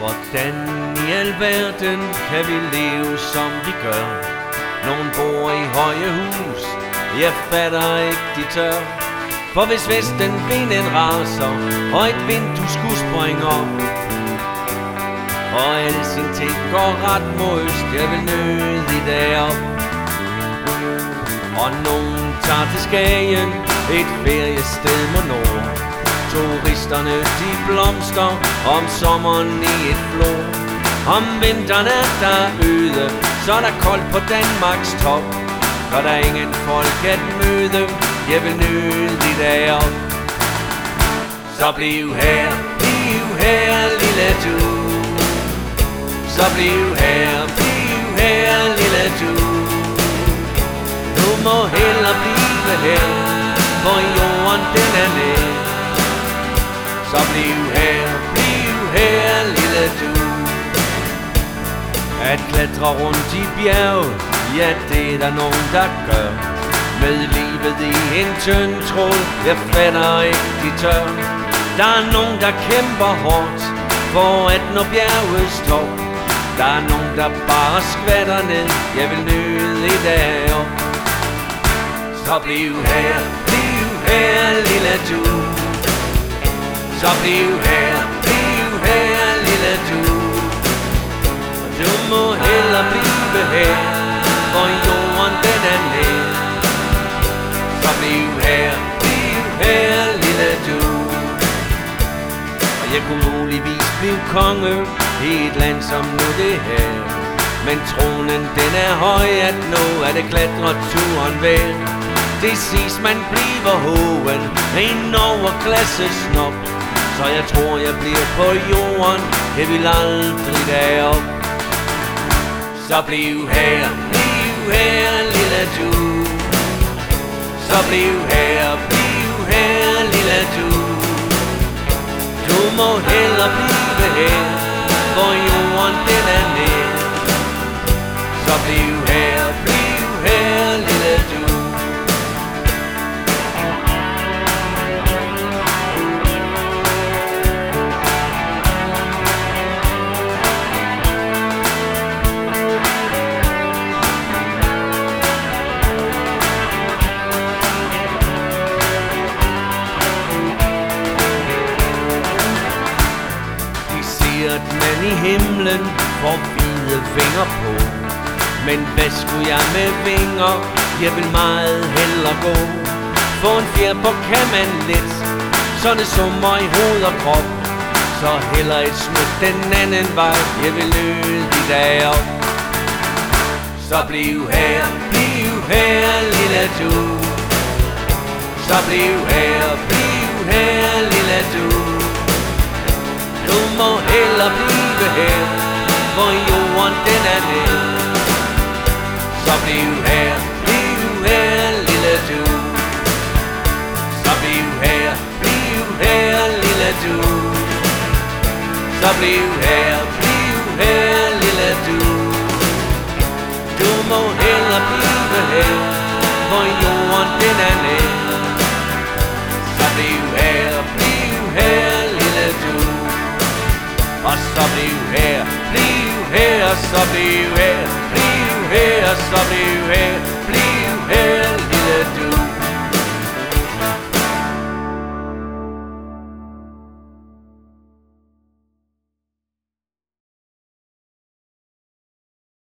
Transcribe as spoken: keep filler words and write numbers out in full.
Hvordan i alverden kan vi leve som vi gør? Nogen bor i høje hus, jeg fatter ikke de tør. For hvis vestenvinden raser, og et vindue skulle springe op, og alle sine ting går ret mod øst, jeg vil nødig derop. Og nogen tager til Skagen, et feriested mod nord. Turisterne de blomster om sommeren i et flor. Om vinteren er der øde, så er der koldt på Danmarks top. For der er ingen folk at møde, jeg vil nødig derop. Så bliv her, bliv her lille du. Så bliv her, bliv her lille du. Du må hellere blive her, hvor jorden den er nær. Så bliv her, bliv her lille du. At klatre rundt i bjerget, ja det er der nogen der gør. Med livet i en tynd tråd, jeg fatter ikke de tør. Der er nogen der kæmper hårdt, for at nå bjergets top. Der er nogen der bare skvatter ned, jeg vil nødig derop. Så bliv her, bliv her lille du. Så bliv her, bliv her lille du. Og du må hellere blive her, hvor jorden den er nær. Så bliv her, bliv her lille du. Og jeg kunne muligvis blive konge i et land som nu det her. Men tronen den er høj at nå, at det klatrer turen værd. Det siges man bliver hoven, en overklasse snop. Så jeg tror jeg bliver på jorden, jeg vil aldrig derop. Så bliv her, bliv her lille du. Så bliv her, bliv her lille du. Du må hellere blive her, hvor jorden den er nær. Så bliv her, bliv her lille du. At man i himlen får hvide vinger på. Men hvad skulle jeg med vinger? Jeg vil meget hellere gå. Få en fjer på kan man lidt, så det summer i hoved og krop. Så heller et smut den anden vej, jeg vil nødig derop. Så bliv her, bliv her lille du. Så bliv her, bliv her lille du. Du må hellere blive her, hvor jorden den er nær. Så bliv her, bliv her lille du. Så bliv her, bliv her lille du. Så bliv her, bliv her lille du. Du må hellere blive her, hvor jorden den er nær. Så bliv her, bliv her lille du. Og så bliv her, bliv her, så bliv her, bliv her, så bliv her, bliv her.